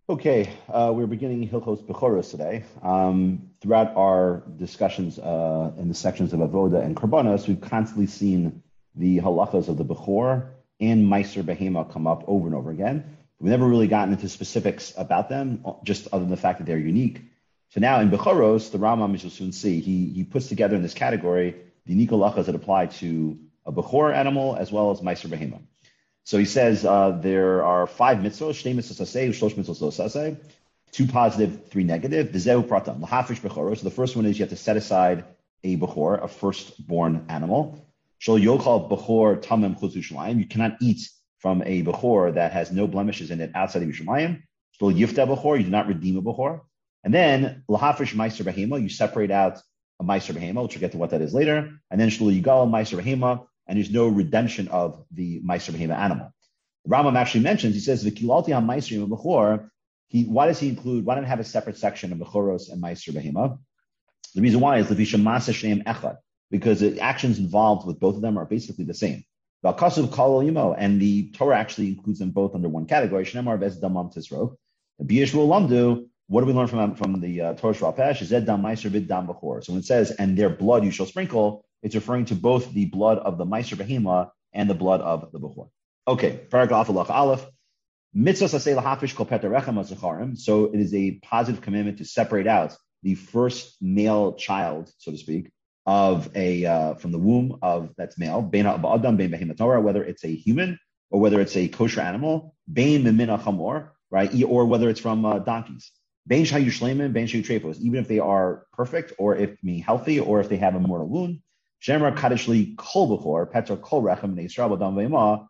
Okay, we're beginning Hilchos Bechoros today. Throughout our discussions in the sections of Avoda and Karbanos, we've constantly seen the halachas of the Bechor and Meiser Behema come up over and over again. We've never really gotten into specifics about them, just other than the fact that they're unique. So now in Bechoros, the Rambam, as you'll soon see, he puts together in this category the unique halachas that apply to a Bechor animal as well as Meiser Behema. So he says there are 5 mitzvot, shnei mitzvot saseh, shlosh mitzvot lo saseh, 2 positive, 3 negative. V'zehu pratam, lahafish bechoro. So the first one is you have to set aside a bechor, a firstborn animal. Shol yochal bechor tamim chutz Yerushalayim. You cannot eat from a bechor that has no blemishes in it outside of Yerushalayim. Shol yifta bechor, you do not redeem a bechor. And then lahafish meiser behema, you separate out a meiser behema, which we'll get to what that is later. And then shol yigal meiser behema, and there's no redemption of the Meiser Behema animal. The Rambam actually mentions, he says, V'kilalti ha-Meiser Bechor, why does he include, why don't have a separate section of Bechoros and Meiser Behema? The reason why is Levisha Masa Shneim Echad, because the actions involved with both of them are basically the same. V'alkasuv Kol Yimo, and the Torah actually includes them both under one category. Shneimar Vez Damam Tisro. B'yishvu Lamdu, what do we learn from the Torah Shval Pesh? Zed Dam Meiser Vid Dam Bechor. So when it says, and their blood you shall sprinkle, it's referring to both the blood of the Meiser Behema and the blood of the Bechor. Okay, paragraph Aleph. Mitzvah saseh lahafish kol peter rechem hazacharim. So it is a positive commandment to separate out the first male child, so to speak, of a from the womb of that's male, bein ha'adam, bein behema Torah, whether it's a human or whether it's a kosher animal, bein mimina chamor, right, or whether it's from donkeys. Bein shayu shleimin, bein shayu trefos, even if they are perfect or if being healthy or if they have a mortal wound. Shemar kadishli kol bechor, petra kol rechem neisrael b'dam ve'ema.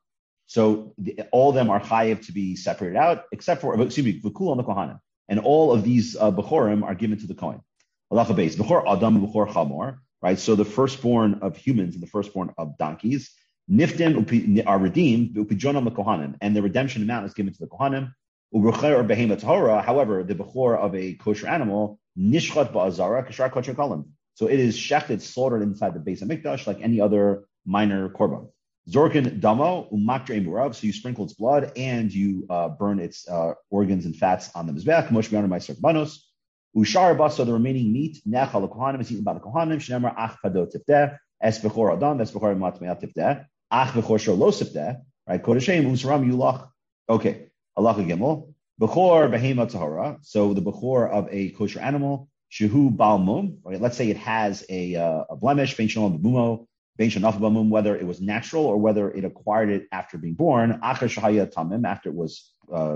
So all of them are chayiv to be separated out, except for, v'kul on the kohanim. And all of these bechorim are given to the kohen. Halacha beis, bechor adam, bechor chamor, right? So the firstborn of humans and the firstborn of donkeys, niftim are redeemed, upijonam the kohanim, and the redemption amount is given to the kohanim. Ubecher or behema tahora, however, the bechor of a kosher animal, nishchat ba'azara, kashar kosher kalim. So it is shechted, slaughtered inside the Beis HaMikdash like any other minor korban. Zorkin damo umakre murav. So you sprinkle its blood and you burn its organs and fats on the mizbeach. Mosh b'yanu ma'aser banos. Ushar baso, the remaining meat nechal kohanim is eaten by the kohanim. Shneimar ach chado tifteh es bechor adam es bechor matmeat tifteh ach bechor shelo tifteh. Right? Kodeshem usram yulach. Okay. Halacha gimel bechor behema tahora. So the bechor of a kosher animal. Shehu balmum, right? Let's say it has a blemish, ben shalom b'mumo, ben shanaf b'mum, whether it was natural or whether it acquired it after being born, acher shahaya tamim, after it was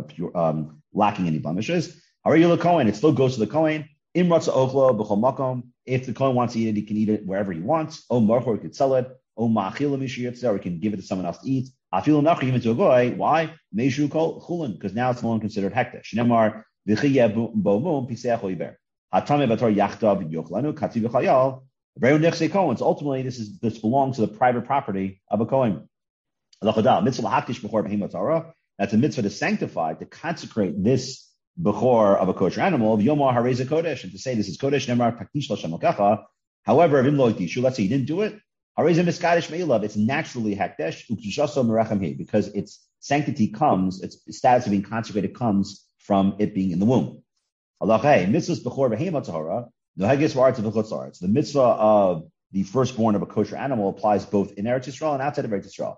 lacking any blemishes. Harayula Kohen, it still goes to the Kohen. Imratza ochlo b'chol makom. If the Kohen wants to eat it, he can eat it wherever he wants. O marchor, he could sell it. O ma'achila mishiyatzer, or he can give it to someone else to eat. Afilu nachri, even to a goy. Why? Meishu kol chulin, because now it's no longer considered hekdesh. Shnemar v'chiyeh bomum piseach oiber. Ultimately, this belongs to the private property of a Kohen. That's a mitzvah to sanctify, to consecrate this bechor of a kosher animal, and to say this is kodesh. However, let's say you didn't do it, it's naturally hakdesh, because its sanctity comes, its status of being consecrated comes from it being in the womb. Mitzvahs bechor behema tahora. So the mitzvah of the firstborn of a kosher animal applies both in Eretz Yisrael and outside of Eretz Yisrael.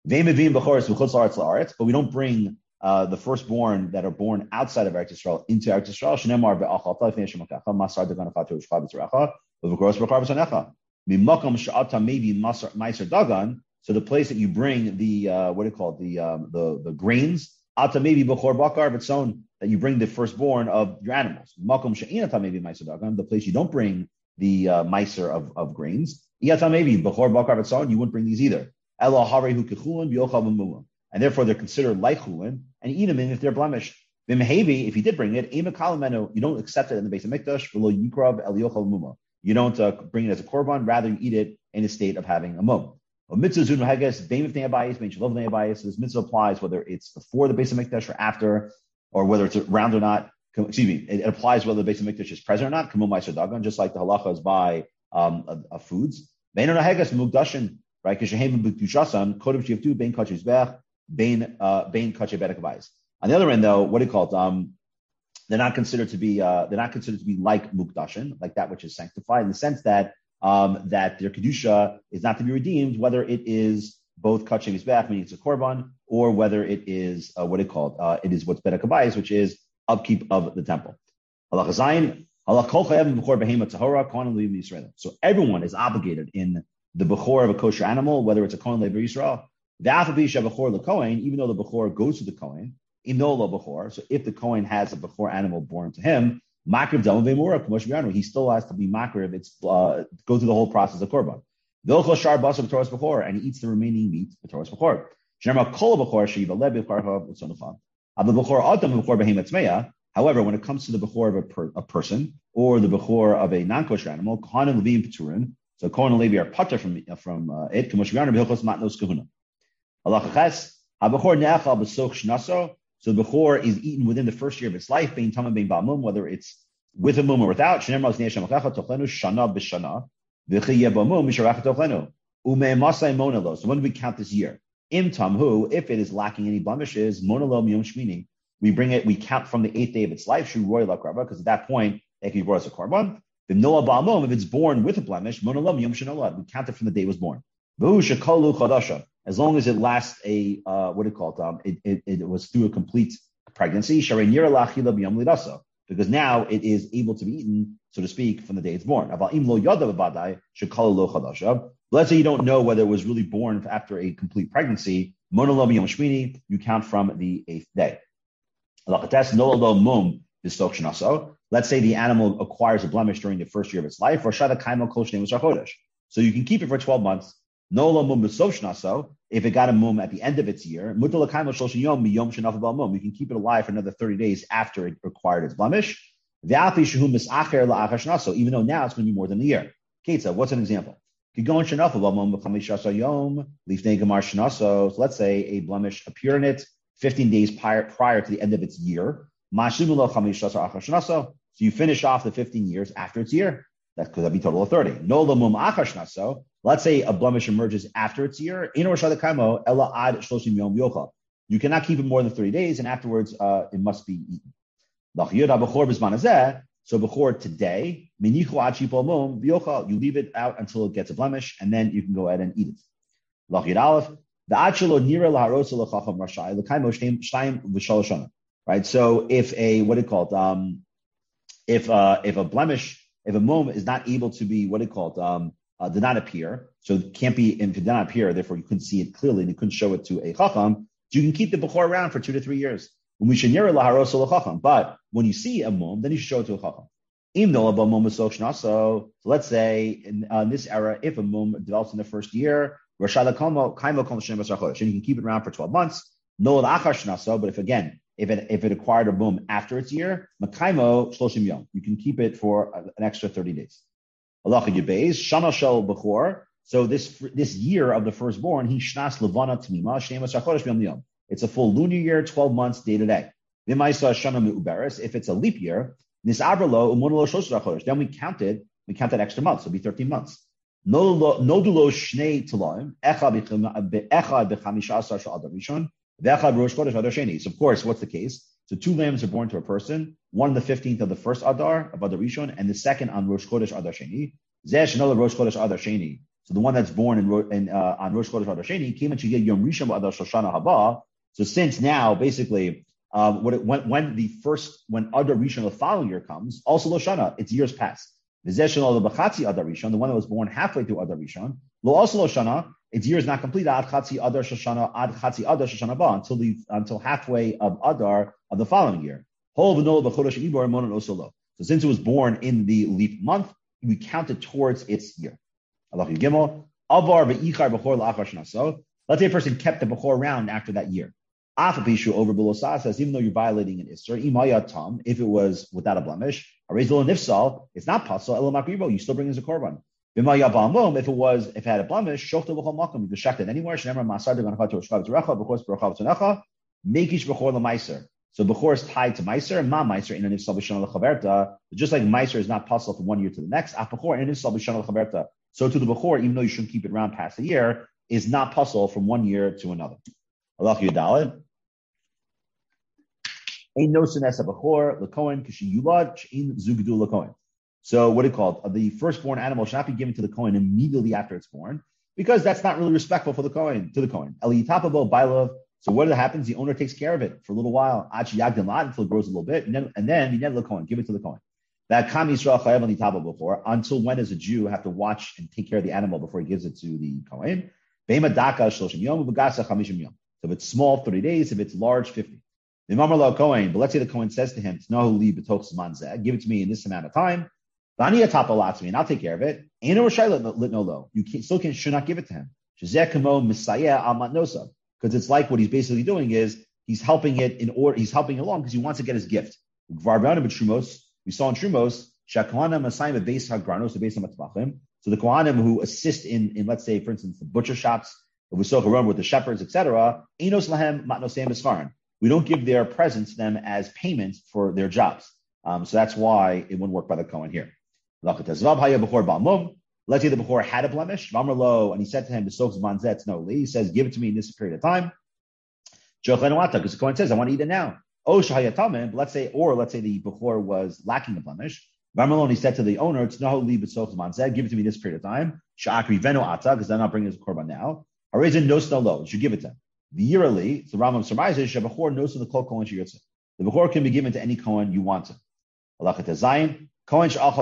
But we don't bring the firstborn that are born outside of Eretz Yisrael into Eretz Yisrael. So the place that you bring the the grains, ata maybe bechor bakar b'tzon, that you bring the firstborn of your animals. Makom she'inata maybe meiser dagan, the place you don't bring the meiser of grains. Iyata maybe bechor bakar b'tzon, you wouldn't bring these either. Ela harehu kechulin b'yochal b'mulam, and therefore they're considered like chulin, and eat them in if they're blemished. B'mehevi, if you did bring it, ema you don't accept it in the Beis HaMikdash. V'lo yikrav el yochal b'mulam, you don't bring it as a korban, rather you eat it in a state of having a mum. Mitzvah zun hages bein v'nei abayis bein shalov v'nei abayis. This mitzvah applies whether it's before the Beis HaMikdash or after, or whether it's around or not. Excuse me, it applies whether the Beis HaMikdash is present or not. Kamum ma'aser dagan, just like the halacha is by foods. Bein hages mugdashin, right? Kishehem b'kedushasan kodem shivtu bein kachis bech bein kachei bedek abayis. On the other end, though, what do you call it? they're not considered to be like mukdashin, like that which is sanctified, in the sense that that their kedusha is not to be redeemed, whether it is both kachim mizbeach, meaning it's a korban, or whether it is it is what's bedakabayis, which is upkeep of the temple. So everyone is obligated in the bechor of a kosher animal, whether it's a kohen levi Yisrael. Even though the bechor goes to the kohen, so if the kohen has a bechor animal born to him, he still has to be makriv. It's go through the whole process of korban. And he eats the remaining meat, the Torah's bechor. However, when it comes to the bechor of a person or the bechor of a non-kosher animal, kohanim levim peturin. So kohen and levi are patur from it. So the bechor is eaten within the first year of its life, bein tamim bein ba'mum, whether it's with a mum or without. So when do we count this year? Im tamhu, if it is lacking any blemishes, monolo miyom shmini. We count from the 8th day of its life, because at that point, it can be brought as a korban. If it's born with a blemish, we count it from the day it was born. As long as it lasts it was through a complete pregnancy, because now it is able to be eaten, so to speak, from the day it's born. Let's say you don't know whether it was really born after a complete pregnancy, you count from the 8th day. Let's say the animal acquires a blemish during the first year of its life, so you can keep it for 12 months. If it got a mum at the end of its year, we can keep it alive for another 30 days after it acquired its blemish. Even though now it's going to be more than a year. Ketza, what's an example? So let's say a blemish appeared in it 15 days prior to the end of its year. So you finish off the 15 years after its year. That could be a total of 30. Let's say a blemish emerges after its year. You cannot keep it more than 30 days, and afterwards it must be eaten. So bechor today, you leave it out until it gets a blemish, and then you can go ahead and eat it. Right. So if a mum is not able to be did not appear, so it can't be, if it did not appear, therefore you couldn't see it clearly and you couldn't show it to a chacham, you can keep the bechor around for 2 to 3 years. But when you see a mum, then you should show it to a chacham. So let's say in this era, if a mum develops in the first year, and you can keep it around for 12 months. But if it acquired a mum after its year, you can keep it for an extra 30 days. So this year of the firstborn, it's a full lunar year, 12 months, day to day. If it's a leap year, then we count that extra month, so it'll be 13 months. So of course, what's the case? So 2 lambs are born to a person, one on the 15th of the first Adar of Adar Rishon, and the second on Rosh Chodesh Adar Sheni. Rosh Chodesh Adar Sheni. So the one that's born on Rosh Chodesh Adar Sheni came and Yom Rishon Adar Shoshana Haba. So since now, basically, when Adar Rishon the following year comes, also Loshana, it's years past. The one that was born halfway through Adar Rishon, also Loshana, its year is not complete until halfway of Adar of the following year. So since it was born in the leap month, we count it towards its year. Let's say a person kept the bechor around after that year. Says, even though you're violating an Isser, if it was without a blemish, it's not possible, you still bring it as a korban. If it had a blemish, you can shack it anywhere. So bechor is tied to meiser, ma meiser in an ifsal b'shana l'chaverta. Just like meiser is not possible from one year to the next, bechor in an ifsal b'shana l'chaverta. So to the bechor, even though you shouldn't keep it around past a year, is not possible from one year to another. Allah Yudalid. Ein nosen es abachor lekohen kishiyulad shein zugdu lekohen. So what it called? The firstborn animal should not be given to the Kohen immediately after it's born, because that's not really respectful for the Kohen, to the Kohen. Eliyitapabo bailov. So what happens? The owner takes care of it for a little while, until it grows a little bit, and then the Kohen, give it to the Kohen. That Kam Yisrael chayav eliyitapabo before. Until when does a Jew have to watch and take care of the animal before he gives it to the Kohen? Beima daka shloshim yom v'gasa chamishim yom. So if it's small, 30 days. If it's large, 50. The Mamar lo Kohen. But let's say the Kohen says to him, "Tnahu li b'toch zman zeh. Give it to me in this amount of time." And I'll take care of it. You should not give it to him. Because it's like what he's basically doing is he's helping it in order, he's helping along because he wants to get his gift. We saw in Trumos, so the Kohanim who assist in let's say, for instance, the butcher shops, with the shepherds, etc. We don't give their presents to them as payment for their jobs. So that's why it wouldn't work by the Kohen here. Let's say the Bechor had a blemish, and he said to him, he says, give it to me in this period of time. Because the Kohen says, I want to eat it now. But let's say the Bechor was lacking a blemish. He said to the owner, give it to me this period of time. Because they're not bringing his korban now. You should give it to him. The yearly, so Rambam surmises, the Bechor can be given to any Kohen you want to. Let's say a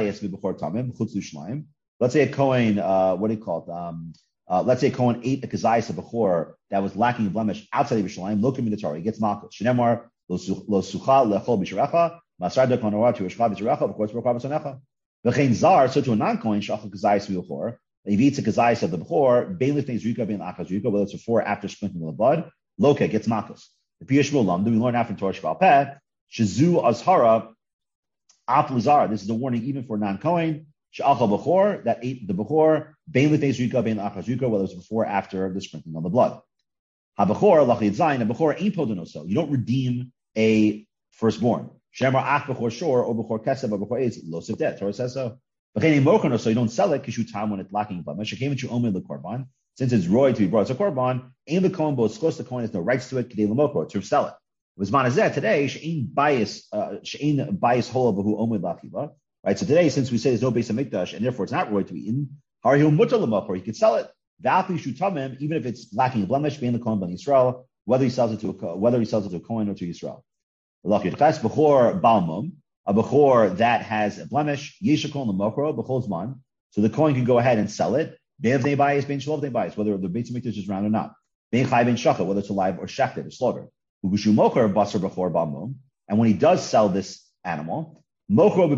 Kohen, let's say a Kohen ate a kazayas of Bechor that was lacking a blemish outside of Yerushalayim, lo in the Torah, he gets malchus. Shenemar lo sucha lechol b'sharecha, masar de konora to Yerushalayim b'sharecha, of course, b'chor b'sonecha. V'chein zar, so to a non-Kohen, shachal kazayas Bechor, if he eats a kazayas of the Bechor, bein lifnei zrika, bein lachas zrika, whether it's before or after sprinkling the blood, loke gets malchus. The Piyash Mulam, do we learn after Torah Shval Peh, shazu azhara, this is a warning even for non-Kohen. She'achal bechor, that ate the bechor, bein l'tei zrika, bein l'achas zrika, whether it's before or after the sprinkling of the blood. Ha-bechor, lachid zayin, a bechor ain't podonoso. You don't redeem a firstborn. Shemar ach bechor shor, or bechor kesev, or bechor eitz, lo sivdet. Torah says so. B'chein mochono, so you don't sell it, kishu tam when it's lacking a blemish. It came into omen the korban. Since it's roy to be brought as a korban, ain the kohen, both close the kohen has no rights to it, k'dei l'moko, to sell it. Today, she'ain bias hol b'hu omid lachiva. Right. So today, since we say there's no base of mikdash and therefore it's not roy to be eaten, harihu mutar l'machor, he could sell it. V'afi shutamim, even if it's lacking a blemish, being the kohen ben Yisrael, whether he sells it to a kohen or to Yisrael. Lachid ches b'chor balmum, a b'chor that has a blemish, yeshakol l'machor b'chol zman, so the kohen can go ahead and sell it. Be'ev nei bias, bein shalov nei bias, whether the base of mikdash is round or not. Bein chai bein shachah, whether it's alive or shechted or slaughtered. And when he does sell this animal, so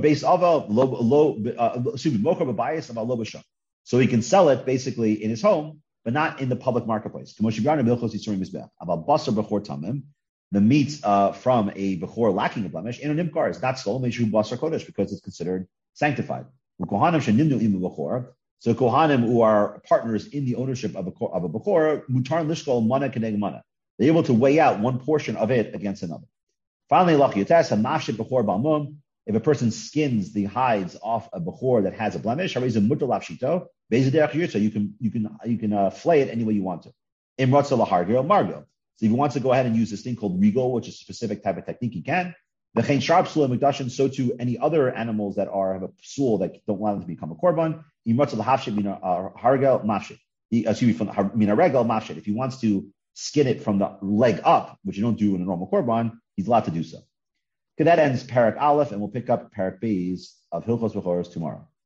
he can sell it basically in his home, but not in the public marketplace. The meat from a bechor lacking a blemish is not stolen because it's considered sanctified. So kohanim who are partners in the ownership of a bechor, mutar lishkol mana keneg mana. They're able to weigh out one portion of it against another. Finally, if a person skins the hides off a bechor that has a blemish, you can flay it any way you want to. So if he wants to go ahead and use this thing called regal, which is a specific type of technique, he can. So too any other animals that have a psul that don't allow them to become a korban. If he wants to skin it from the leg up, which you don't do in a normal korban, he's allowed to do so. Okay, that ends Parak Aleph, and we'll pick up Parak Beis of Hilchos Bechoros tomorrow.